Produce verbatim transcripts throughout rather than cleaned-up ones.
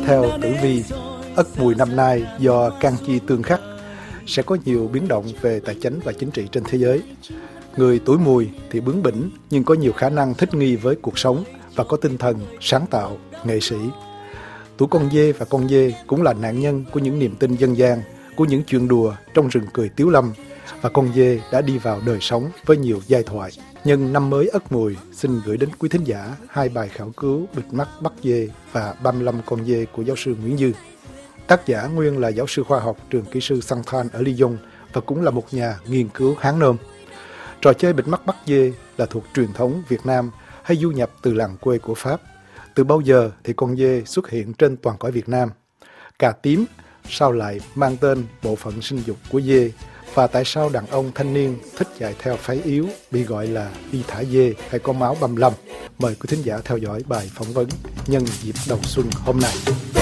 theo tử vi, Ất Mùi năm nay do can chi tương khắc sẽ có nhiều biến động về tài chính và chính trị trên thế giới. Người tuổi Mùi thì bướng bỉnh nhưng có nhiều khả năng thích nghi với cuộc sống và có tinh thần sáng tạo, nghệ sĩ. Tuổi Con Dê và Con Dê cũng là nạn nhân của những niềm tin dân gian, của những chuyện đùa trong rừng cười tiếu lâm, và Con Dê đã đi vào đời sống với nhiều giai thoại. Nhân năm mới Ất Mùi, xin gửi đến quý thính giả hai bài khảo cứu Bịt mắt bắt dê và ba mươi lăm con dê của giáo sư Nguyễn Dư. Tác giả nguyên là giáo sư khoa học trường kỹ sư Saint-Anne ở Lyon và cũng là một nhà nghiên cứu Hán Nôm. Trò chơi bịt mắt bắt dê là thuộc truyền thống Việt Nam hay du nhập từ làng quê của Pháp. Từ bao giờ thì con dê xuất hiện trên toàn cõi Việt Nam? Cà tím sao lại mang tên bộ phận sinh dục của dê? Và tại sao đàn ông thanh niên thích chạy theo phái yếu bị gọi là đi thả dê hay có máu băm lâm? Mời quý thính giả theo dõi bài phỏng vấn nhân dịp đầu xuân hôm nay.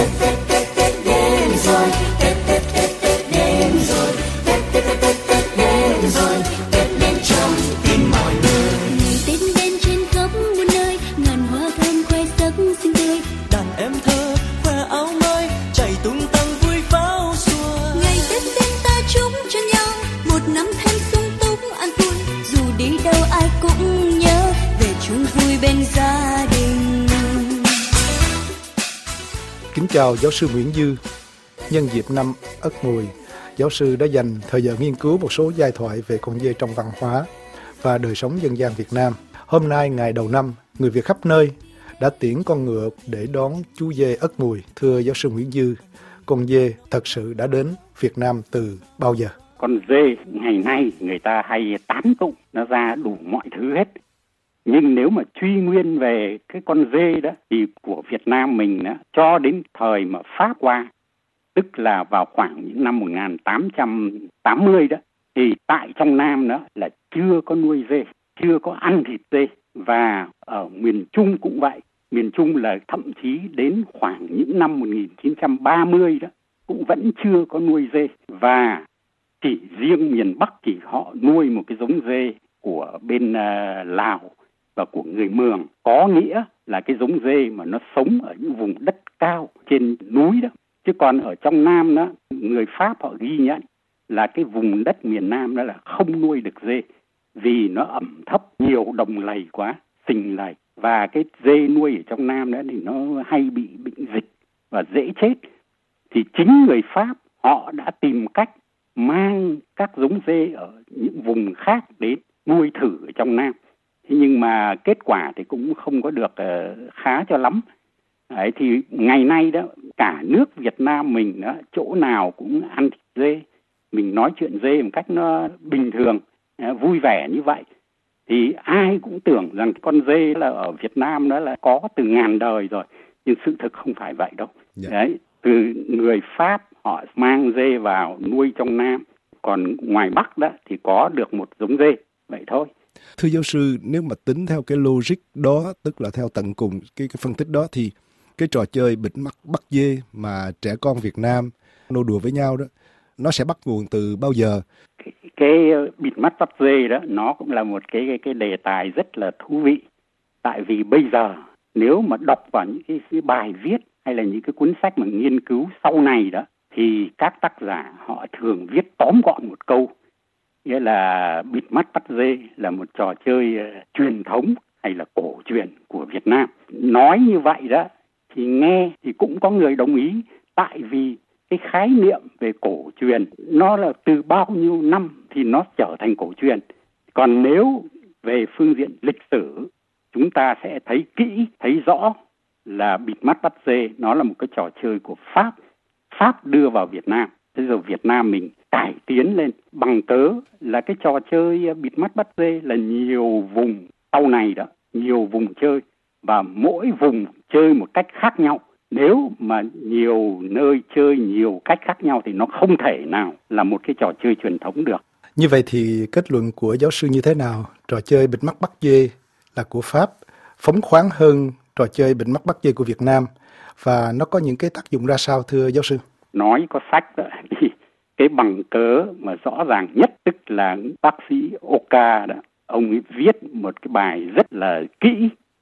Kính chào giáo sư Nguyễn Dư. Nhân dịp năm Ất Mùi, giáo sư đã dành thời giờ nghiên cứu một số giai thoại về con dê trong văn hóa và đời sống dân gian Việt Nam. Hôm nay, ngày đầu năm, người Việt khắp nơi đã tiễn con ngựa để đón chú dê Ất Mùi. Thưa giáo sư Nguyễn Dư, con dê thật sự đã đến Việt Nam từ bao giờ? Con dê ngày nay người ta hay tán tụng, nó ra đủ mọi thứ hết. Nhưng nếu mà truy nguyên về cái con dê đó thì của Việt Nam mình đó, cho đến thời mà Pháp qua, tức là vào khoảng những năm một nghìn tám trăm tám mươi đó, thì tại trong Nam đó là chưa có nuôi dê, chưa có ăn thịt dê. Và ở miền Trung cũng vậy, miền Trung là thậm chí đến khoảng những năm một nghìn chín trăm ba mươi đó cũng vẫn chưa có nuôi dê. Và chỉ riêng miền Bắc thì họ nuôi một cái giống dê của bên uh, Lào và của người Mường, có nghĩa là cái giống dê mà nó sống ở những vùng đất cao trên núi đó. Chứ còn ở trong Nam đó, người Pháp họ ghi nhận là cái vùng đất miền Nam đó là không nuôi được dê vì nó ẩm thấp, nhiều đồng lầy quá, sình lầy. Và cái dê nuôi ở trong Nam đó thì nó hay bị bệnh dịch và dễ chết. Thì chính người Pháp họ đã tìm cách mang các giống dê ở những vùng khác đến nuôi thử ở trong Nam. Thế nhưng mà kết quả thì cũng không có được uh, khá cho lắm. Đấy, thì ngày nay đó, cả nước Việt Nam mình đó, chỗ nào cũng ăn thịt dê. Mình nói chuyện dê một cách nó bình thường, uh, vui vẻ như vậy. Thì ai cũng tưởng rằng con dê là ở Việt Nam đó là có từ ngàn đời rồi. Nhưng sự thực không phải vậy đâu. Yeah. Đấy, từ người Pháp họ mang dê vào nuôi trong Nam. Còn ngoài Bắc đó thì có được một giống dê, vậy thôi. Thưa giáo sư, nếu mà tính theo cái logic đó, tức là theo tận cùng cái, cái phân tích đó, thì cái trò chơi bịt mắt bắt dê mà trẻ con Việt Nam nô đùa với nhau đó, nó sẽ bắt nguồn từ bao giờ? Cái, cái bịt mắt bắt dê đó, nó cũng là một cái, cái, cái đề tài rất là thú vị. Tại vì bây giờ, nếu mà đọc vào những cái, cái bài viết hay là những cái cuốn sách mà nghiên cứu sau này đó, thì các tác giả họ thường viết tóm gọn một câu. Nghĩa là bịt mắt bắt dê là một trò chơi uh, truyền thống hay là cổ truyền của Việt Nam. Nói như vậy đó thì nghe thì cũng có người đồng ý, tại vì cái khái niệm về cổ truyền nó là từ bao nhiêu năm thì nó trở thành cổ truyền. Còn nếu về phương diện lịch sử, chúng ta sẽ thấy kỹ, thấy rõ là bịt mắt bắt dê nó là một cái trò chơi của Pháp. Pháp đưa vào Việt Nam. Thế rồi Việt Nam mình cải tiến lên bằng cớ là cái trò chơi bịt mắt bắt dê là nhiều vùng sau này đó, nhiều vùng chơi và mỗi vùng chơi một cách khác nhau. Nếu mà nhiều nơi chơi nhiều cách khác nhau thì nó không thể nào là một cái trò chơi truyền thống được. Như vậy thì kết luận của giáo sư như thế nào? Trò chơi bịt mắt bắt dê là của Pháp, phóng khoáng hơn trò chơi bịt mắt bắt dê của Việt Nam, và nó có những cái tác dụng ra sao thưa giáo sư? Nói có sách đó, thì cái bằng cớ mà rõ ràng nhất tức là bác sĩ Oka đó, ông ấy viết một cái bài rất là kỹ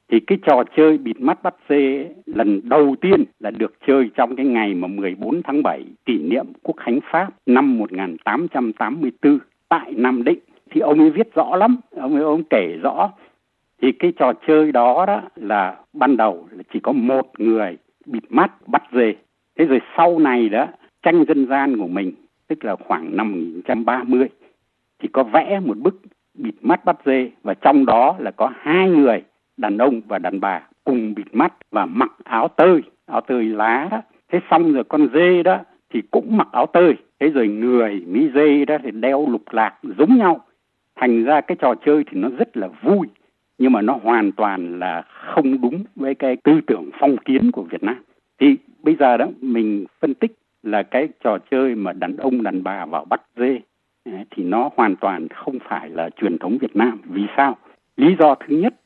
Thì cái trò chơi bịt mắt bắt dê lần đầu tiên là được chơi trong cái ngày mà mười bốn tháng bảy kỷ niệm Quốc khánh Pháp năm một nghìn tám trăm tám mươi tư tại Nam Định. Thì ông ấy viết rõ lắm, ông ấy ông kể rõ. Thì cái trò chơi đó đó là ban đầu là chỉ có một người bịt mắt bắt dê. Thế rồi sau này đó, tranh dân gian của mình, tức là khoảng năm một nghìn chín trăm ba mươi, thì có vẽ một bức bịt mắt bắt dê, và trong đó là có hai người, đàn ông và đàn bà, cùng bịt mắt và mặc áo tơi, áo tơi lá đó. Thế xong rồi con dê đó thì cũng mặc áo tơi, thế rồi người mỹ dê đó thì đeo lục lạc giống nhau. Thành ra cái trò chơi thì nó rất là vui, nhưng mà nó hoàn toàn là không đúng với cái tư tưởng phong kiến của Việt Nam. Thì bây giờ đó mình phân tích là cái trò chơi mà đàn ông đàn bà vào bắt dê thì nó hoàn toàn không phải là truyền thống Việt Nam. Vì sao? Lý do thứ nhất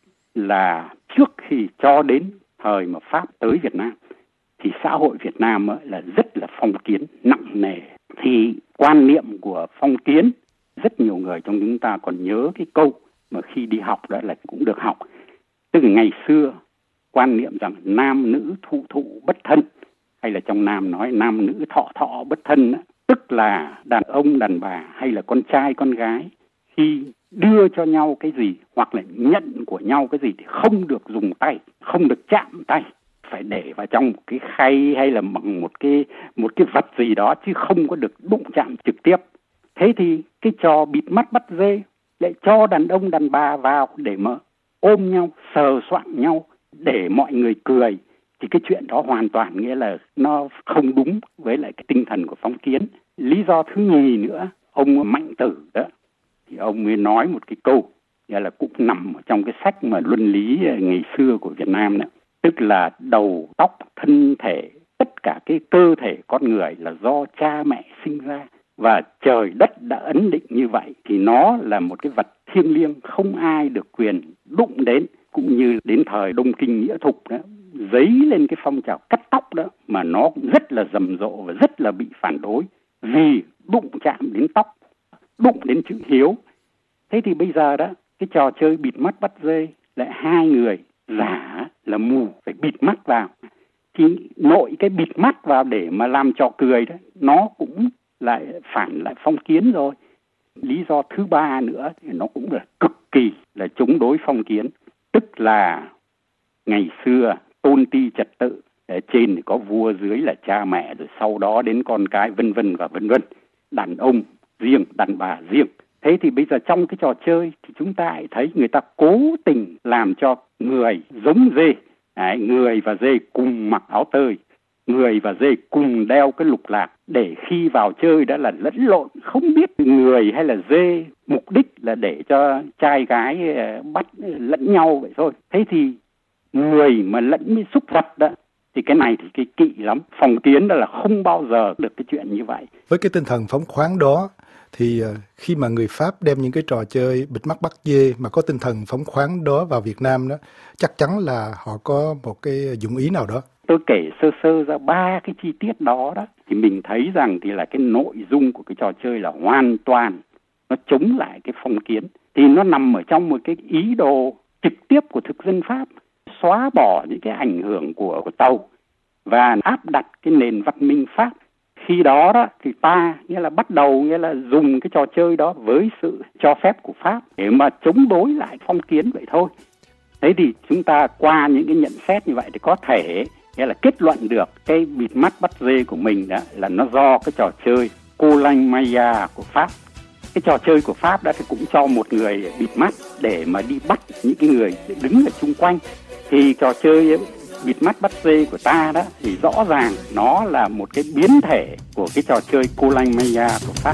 là trước khi cho đến thời mà Pháp tới Việt Nam thì xã hội Việt Nam là rất là phong kiến nặng nề. Thì quan niệm của phong kiến, rất nhiều người trong chúng ta còn nhớ cái câu mà khi đi học đó là cũng được học. Tức là ngày xưa quan niệm rằng nam nữ thụ thụ bất thân, hay là trong Nam nói nam nữ thọ thọ bất thân đó. Tức là đàn ông đàn bà hay là con trai con gái khi đưa cho nhau cái gì hoặc là nhận của nhau cái gì thì không được dùng tay, không được chạm tay, phải để vào trong một cái khay hay là bằng một cái một cái vật gì đó, chứ không có được đụng chạm trực tiếp. Thế thì cái trò bịt mắt bắt dê lại cho đàn ông đàn bà vào để mà ôm nhau, sờ soạng nhau để mọi người cười, thì cái chuyện đó hoàn toàn nghĩa là nó không đúng với lại cái tinh thần của phong kiến. Lý do thứ nhì nữa, ông Mạnh Tử đó, thì ông mới nói một cái câu, nghĩa là cũng nằm ở trong cái sách mà luân lý ngày xưa của Việt Nam đó. Tức là đầu, tóc, thân thể, tất cả cái cơ thể con người là do cha mẹ sinh ra, và trời đất đã ấn định như vậy, thì nó là một cái vật thiêng liêng, không ai được quyền đụng đến. Cũng như đến thời Đông Kinh Nghĩa Thục đó, dấy lên cái phong trào cắt tóc đó, mà nó rất là rầm rộ và rất là bị phản đối, vì đụng chạm đến tóc, đụng đến chữ hiếu. Thế thì bây giờ đó, cái trò chơi bịt mắt bắt dê lại hai người giả là mù phải bịt mắt vào, thì nội cái bịt mắt vào để mà làm trò cười đó, nó cũng lại phản lại phong kiến rồi. Lý do thứ ba nữa thì nó cũng là cực kỳ là chống đối phong kiến. Tức là ngày xưa tôn ti trật tự, ở trên thì có vua, dưới là cha mẹ, rồi sau đó đến con cái, vân vân và vân vân. Đàn ông riêng, đàn bà riêng. Thế thì bây giờ trong cái trò chơi thì chúng ta lại thấy người ta cố tình làm cho người giống dê. Đấy, người và dê cùng mặc áo tơi, người và dê cùng đeo cái lục lạc, để khi vào chơi đã là lẫn lộn, không biết người hay là dê, mục đích là để cho trai gái bắt lẫn nhau vậy thôi. Thế thì người mà lẫn với súc vật đó, thì cái này thì cái kỵ lắm. Phong kiến đó là không bao giờ được cái chuyện như vậy. Với cái tinh thần phóng khoáng đó, thì khi mà người Pháp đem những cái trò chơi bịt mắt bắt dê mà có tinh thần phóng khoáng đó vào Việt Nam đó, chắc chắn là họ có một cái dụng ý nào đó. Tôi kể sơ sơ ra ba cái chi tiết đó đó, thì mình thấy rằng thì là cái nội dung của cái trò chơi là hoàn toàn nó chống lại cái phong kiến. Thì nó nằm ở trong một cái ý đồ trực tiếp của thực dân Pháp, xóa bỏ những cái ảnh hưởng của, của Tàu và áp đặt cái nền văn minh Pháp. Khi đó đó thì ta nghĩa là bắt đầu nghĩa là dùng cái trò chơi đó với sự cho phép của Pháp để mà chống đối lại phong kiến vậy thôi. Thế thì chúng ta qua những cái nhận xét như vậy thì có thể nghĩa là kết luận được cái bịt mắt bắt dê của mình đó là nó do cái trò chơi Cô Lanh Maya của Pháp. Cái trò chơi của Pháp đó thì cũng cho một người bịt mắt để mà đi bắt những cái người đứng ở chung quanh. Thì trò chơi bịt mắt bắt dê của ta đó thì rõ ràng nó là một cái biến thể của cái trò chơi Cô Lanh Maya của Pháp.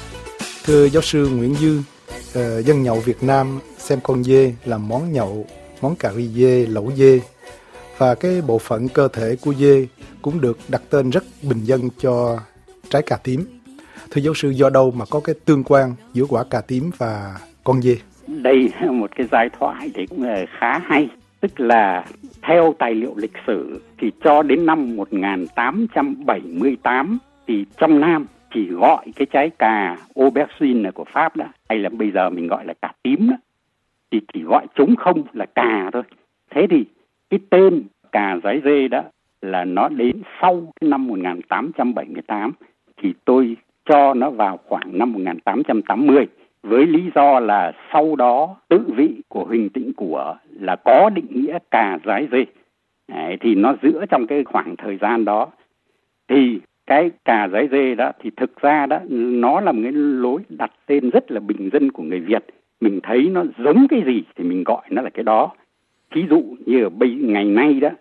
Thưa giáo sư Nguyễn Dư, uh, dân nhậu Việt Nam xem con dê làm món nhậu món cà ri dê, lẩu dê. Và cái bộ phận cơ thể của dê cũng được đặt tên rất bình dân cho trái cà tím. Thưa giáo sư, do đâu mà có cái tương quan giữa quả cà tím và con dê? Đây là một cái giai thoại thì cũng là khá hay. Tức là theo tài liệu lịch sử thì cho đến năm một nghìn tám trăm bảy mươi tám thì trong Nam chỉ gọi cái trái cà aubergine của Pháp đó, hay là bây giờ mình gọi là cà tím đó, thì chỉ gọi trống không là cà thôi. Thế thì cái tên cà rái dê đó là nó đến sau cái năm một nghìn tám trăm bảy mươi tám, thì tôi cho nó vào khoảng năm một nghìn tám trăm tám mươi, với lý do là sau đó tự vị của Huỳnh Tĩnh Của là có định nghĩa cà rái dê. Đấy, thì nó giữa trong cái khoảng thời gian đó thì cái cà rái dê đó thì thực ra đó nó là một cái lối đặt tên rất là bình dân của người Việt. Mình thấy nó giống cái gì thì mình gọi nó là cái đó. Ví dụ như ở bây ngày nay đó,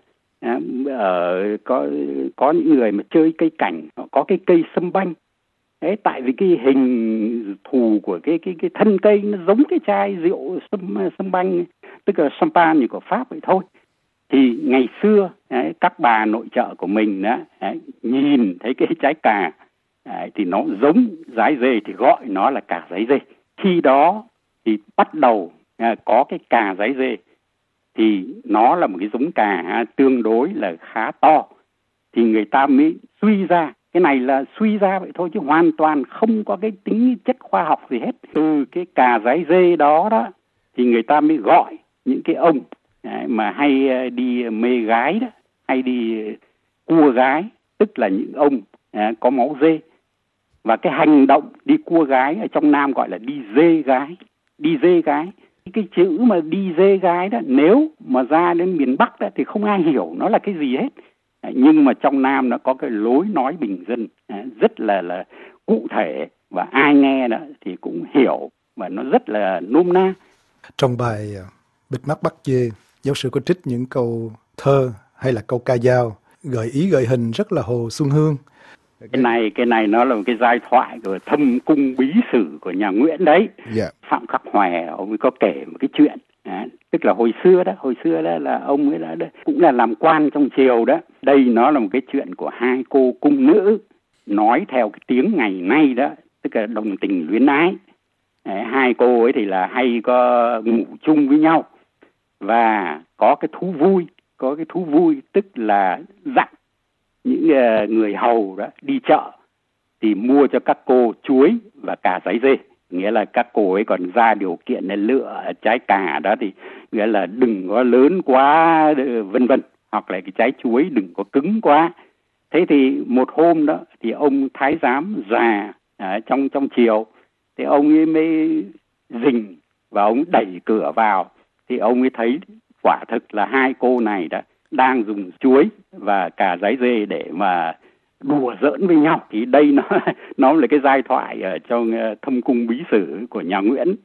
ở có có những người mà chơi cây cảnh, họ có cái cây sâm banh. Đấy, tại vì cái hình thù của cái cái cái thân cây nó giống cái chai rượu sâm sâm banh, tức là champagne của Pháp vậy thôi. Thì ngày xưa đấy, các bà nội trợ của mình đó, đấy, nhìn thấy cái trái cà đấy, thì nó giống rái dê thì gọi nó là cà rái dê. Khi đó thì bắt đầu à, có cái cà rái dê thì nó là một cái giống cà à, tương đối là khá to, thì người ta mới suy ra, cái này là suy ra vậy thôi chứ hoàn toàn không có cái tính chất khoa học gì hết. Từ cái cà rái dê đó đó thì người ta mới gọi những cái ông đấy, mà hay đi mê gái đó, hay đi cua gái, tức là những ông à, có máu dê. Và cái hành động đi cua gái ở trong Nam gọi là đi dê gái, đi dê gái. Cái chữ mà đi dê gái đó, nếu mà ra đến miền Bắc đó thì không ai hiểu nó là cái gì hết. Nhưng mà trong Nam nó có cái lối nói bình dân rất là là cụ thể, và ai nghe đó thì cũng hiểu, và nó rất là nôm na. Trong bài Bịt mắt bắt dê, giáo sư có trích những câu thơ hay là câu ca dao gợi ý gợi hình rất là Hồ Xuân Hương. Cái này cái này nó là một cái giai thoại của Thâm Cung Bí Sử của nhà Nguyễn đấy. Yeah. Phạm Khắc Hòe ông ấy có kể một cái chuyện, à, tức là hồi xưa đó, hồi xưa đó là ông ấy đã, đã cũng là làm quan trong triều đó. Đây nó là một cái chuyện của hai cô cung nữ nói theo cái tiếng ngày nay đó, tức là đồng tình luyến ái. À, hai cô ấy thì là hay có ngủ chung với nhau và có cái thú vui, có cái thú vui tức là dặn những uh, người hầu đó đi chợ thì mua cho các cô chuối và cà rái dê, nghĩa là các cô ấy còn ra điều kiện là lựa trái cà đó thì nghĩa là đừng có lớn quá vân vân, hoặc là cái trái chuối đừng có cứng quá. Thế thì một hôm đó thì ông thái giám già à, trong trong triều thì ông ấy mới rình và ông đẩy cửa vào, thì ông ấy thấy quả thực là hai cô này đó đang dùng chuối và cà rái dê để mà đùa giỡn với nhau. Thì đây nó nó là cái giai thoại ở trong Thâm Cung Bí Sử của nhà Nguyễn.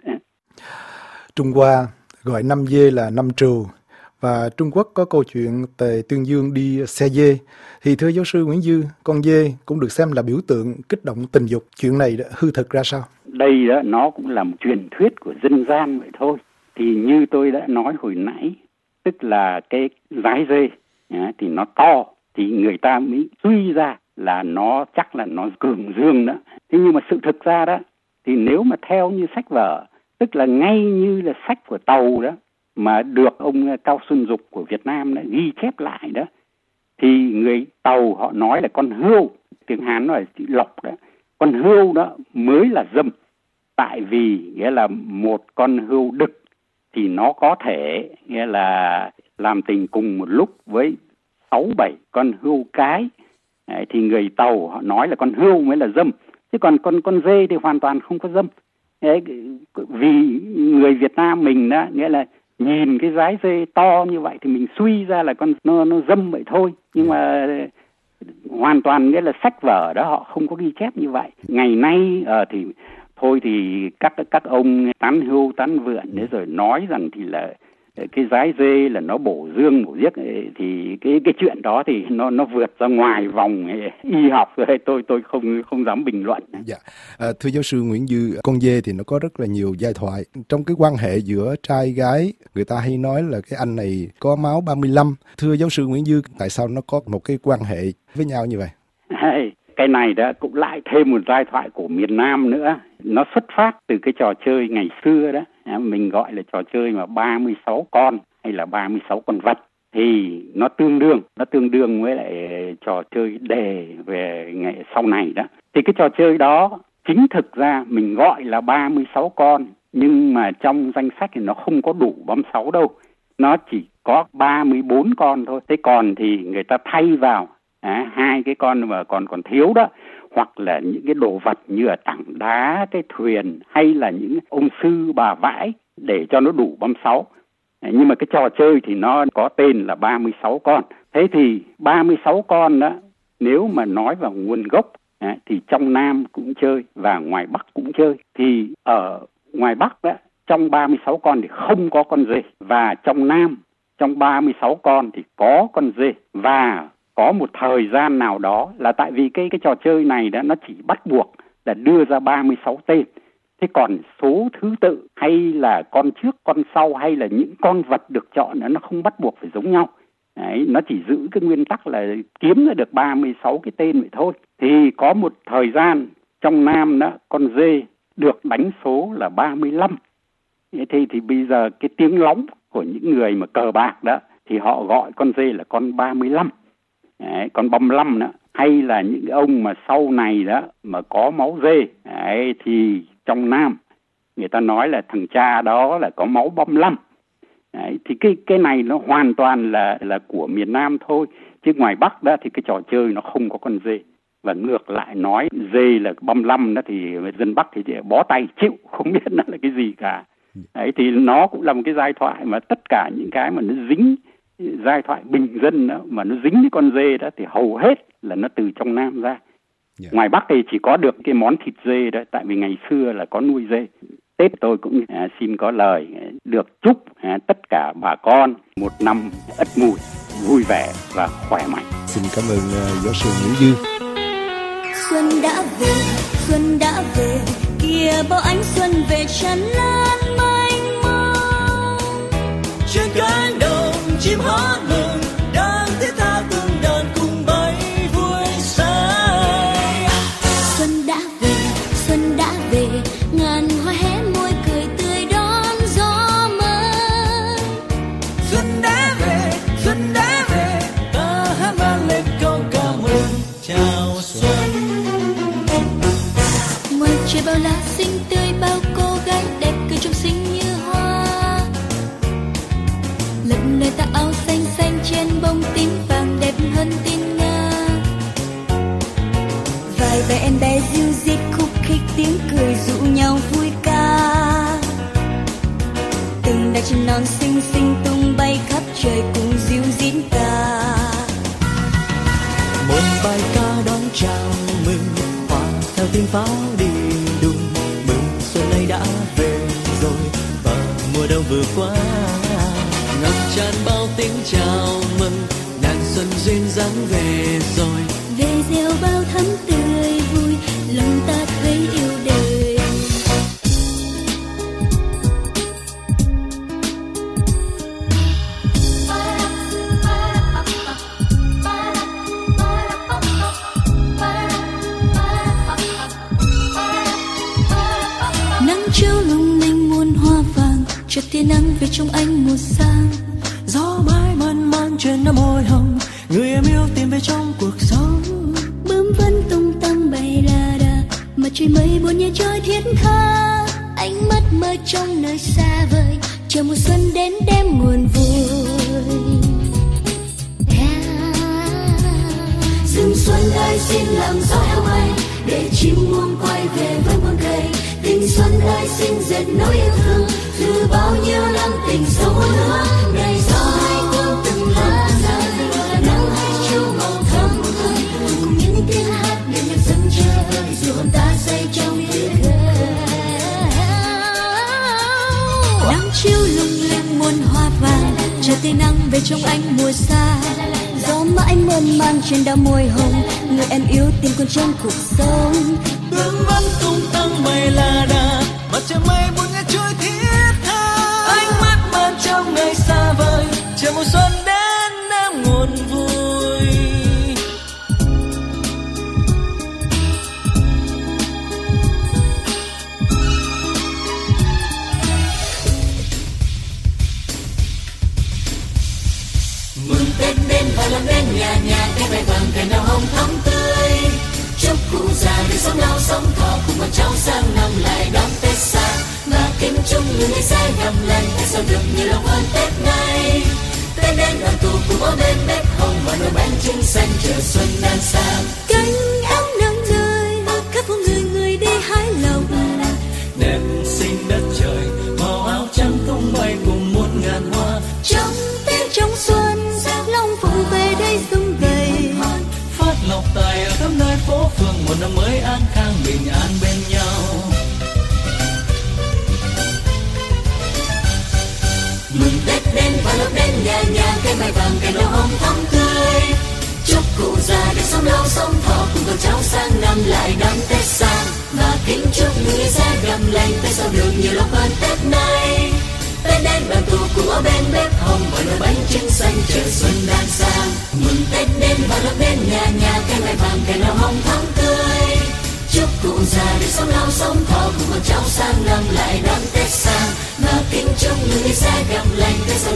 Trung Hoa gọi năm dê là năm trừu, và Trung Quốc có câu chuyện Tề Tương Dương đi xe dê. Thì thưa giáo sư Nguyễn Dư, con dê cũng được xem là biểu tượng kích động tình dục. Chuyện này hư thực ra sao? Đây đó, nó cũng là một truyền thuyết của dân gian vậy thôi. Thì như tôi đã nói hồi nãy, tức là cái rái dê à, thì nó to, thì người ta mới suy ra là nó chắc là nó cường dương đó. Thế nhưng mà sự thực ra đó, thì nếu mà theo như sách vở, tức là ngay như là sách của Tàu đó, mà được ông Cao Xuân Dục của Việt Nam đã ghi chép lại đó, thì người Tàu họ nói là con hươu, tiếng Hán nói là chữ lộc đó, con hươu đó mới là dâm. Tại vì nghĩa là một con hươu đực thì nó có thể nghĩa là làm tình cùng một lúc với sáu bảy con hươu cái. Đấy, thì người Tàu họ nói là con hươu mới là dâm, chứ còn con con dê thì hoàn toàn không có dâm. Đấy, vì người Việt Nam mình đó, nghĩa là nhìn cái rái dê to như vậy thì mình suy ra là con nó nó dâm vậy thôi, nhưng mà hoàn toàn nghĩa là sách vở đó họ không có ghi chép như vậy. Ngày nay uh, thì thôi thì các các ông tán hươu tán vượn đấy rồi nói rằng thì là cái giái dê là nó bổ dương bổ giếc, thì cái cái chuyện đó thì nó nó vượt ra ngoài vòng y học rồi, tôi tôi không không dám bình luận. Dạ, à, thưa giáo sư Nguyễn Dư, con dê thì nó có rất là nhiều giai thoại. Trong cái quan hệ giữa trai gái, người ta hay nói là cái anh này có máu ba mươi lăm. Thưa giáo sư Nguyễn Dư, tại sao nó có một cái quan hệ với nhau như vậy? Hey, cái này đã cũng lại thêm một giai thoại của miền Nam nữa. Nó xuất phát từ cái trò chơi ngày xưa đó, mình gọi là trò chơi mà ba mươi sáu con hay là ba mươi sáu con vật, thì nó tương đương nó tương đương với lại trò chơi đề về ngày sau này đó. Thì cái trò chơi đó chính thực ra mình gọi là ba mươi sáu con, nhưng mà trong danh sách thì nó không có đủ ba mươi sáu đâu, nó chỉ có ba mươi bốn con thôi. Thế còn thì người ta thay vào à, hai cái con mà còn còn thiếu đó, hoặc là những cái đồ vật như là tảng đá, cái thuyền, hay là những ông sư bà vãi để cho nó đủ ba mươi sáu. Nhưng mà cái trò chơi thì nó có tên là ba mươi sáu con. Thế thì ba mươi sáu con đó, nếu mà nói vào nguồn gốc à, thì trong Nam cũng chơi và ngoài Bắc cũng chơi. Thì ở ngoài Bắc đó, trong ba mươi sáu con thì không có con dê, và trong Nam trong ba mươi sáu con thì có con dê. Và có một thời gian nào đó là tại vì cái cái trò chơi này đó, nó chỉ bắt buộc là đưa ra ba mươi sáu tên. Thế còn số thứ tự hay là con trước con sau hay là những con vật được chọn đó, nó không bắt buộc phải giống nhau. Đấy, nó chỉ giữ cái nguyên tắc là kiếm ra được ba mươi sáu cái tên vậy thôi. Thì có một thời gian trong Nam đó, con dê được đánh số là ba mươi lăm. Thế thì bây giờ cái tiếng lóng của những người mà cờ bạc đó thì họ gọi con dê là con ba mươi lăm. Đấy, còn ba mươi lăm nữa, hay là những ông mà sau này đó mà có máu dê, đấy, thì trong Nam người ta nói là thằng cha đó là có máu ba mươi lăm. Đấy, thì cái cái này nó hoàn toàn là là của miền Nam thôi, chứ ngoài Bắc đó thì cái trò chơi nó không có con dê. Và ngược lại nói dê là ba mươi lăm đó thì dân Bắc thì bó tay chịu, không biết nó là cái gì cả. Đấy, thì nó cũng là một cái giai thoại mà tất cả những cái mà nó dính giai thoại bình dân đó, mà nó dính với con dê đó thì hầu hết là nó từ trong Nam ra. Yeah. Ngoài Bắc thì chỉ có được cái món thịt dê đó, tại vì ngày xưa là có nuôi dê. Tết tôi cũng à, xin có lời được chúc à, tất cả bà con một năm Ất Mùi vui vẻ và khỏe mạnh. Xin cảm ơn uh, giáo sư Nguyễn Dư. Xuân đã về, xuân đã về, kìa bao ánh xuân về tràn lan mênh mông. Trên cánh đồng chim hót mừng, đang thiết tha từng đàn cùng bay vui say. Xuân đã về, xuân đã về, ngàn hoa hé môi cười tươi đón gió mới. Xuân đã về, xuân đã về, ta hát vang lên câu ca mừng chào xuân. Ngoài trời bao lá xinh tươi, bao cô gái đẹp cười trong xinh như hoa. Lật nơi tà áo xanh xanh trên bông tím vàng đẹp hơn tin nga. Vài bé em bé ríu rít khúc khích tiếng cười dụ nhau vui ca. Từng đàn chim non xinh xinh tung bay khắp trời cùng ríu rít ca. Một bài ca đón chào mừng, hòa theo tiếng pháo đi đùng. Mừng xuân này đã về rồi và mùa đông vừa qua. Ngập tràn bao tiếng chào mừng, đàn xuân duyên dáng về rồi. Về reo bao thắm tươi vui, lòng ta thấy yêu đời. Nắng chiếu lung linh muôn hoa vàng, chợt tia nắng về trong ánh mùa sang. Gió mãi mơn man trên đám môi hồng, người em yêu tìm về trong cuộc sống. Bướm vẫn tung tăng bay la đà, mà trời mây buồn nhẹ trôi thiết tha. Ánh mắt mơ trong nơi xa vời, chờ mùa xuân đến đem nguồn vui. Rừng xuân ơi xin làm gió eo mây, để chim muông quay về với muôn cây. Tình xuân ơi xin dệt nỗi yêu thương, từ bao nhiêu năm tình sâu hứa. Ngày gió hay thương từng lá rơi, nắng hay chiều màu thắm tươi, cùng những tiếng hát để nhạc dâng chơi vơi, dù hồn ta say trong tiếng khơi. Nắng chiếu lung linh muôn hoa vàng, tia nắng về trong ánh mùa xa. Gió mãi mơn man trên đôi môi hồng, người em yêu tìm còn trong cuộc sống. Bướm vẫn tung tăng bay la đà, mặt trời mây buồn nghe trôi thiết tha. Ánh mắt mơ trong ngày xa vời, chờ mùa xuân đến em nguồn vui. Mừng Tết đến và làm đến nhà nhà, cái bài vàng cành đào hồng thắm tươi. Chúc cụ già được sống lâu sống thọ, cùng con cháu sang năm lại đón Tết xa. Và kính chúc người người sẽ gầm lên, Tết sau được nhiều lòng hơn Tết nay. Tết đến đoàn tụ cùng ở bên bếp hồng, và nồi bánh trưng xanh chờ xuân đang sang. Cánh áo nắng rơi, khắp phố người người đi hái lộc. Đẹp xinh đất trời, màu áo trắng tung bay cùng muôn ngàn hoa. Trong Tết trong xuân, Long Phụng về đây xung vầy. Phát lộc tài ở khắp nơi phố phường, một năm mới an khang bình an bên nhau. Mừng Tết đến và lúc đến nhà nhà, cái mai vàng cành đào hồng thắm tươi. Chúc cụ già được sống lâu sống thọ, cùng con cháu sang năm lại đón Tết sang. Và kính chúc người sẽ gầm lành, Tết sau được nhiều lộc hơn Tết nay. Tết đến đoàn tụ cùng ở bên bếp hồng, và nồi bánh trưng xanh chờ xuân đang sang. Mừng Tết đến và lúc đến nhà nhà, cái mai vàng cành đào hồng thắm tươi. Chúc cụ già được sống lâu sống thọ, cùng con cháu sang năm lại đón Tết sang. Và kính chúc người sẽ gầm lành, Tết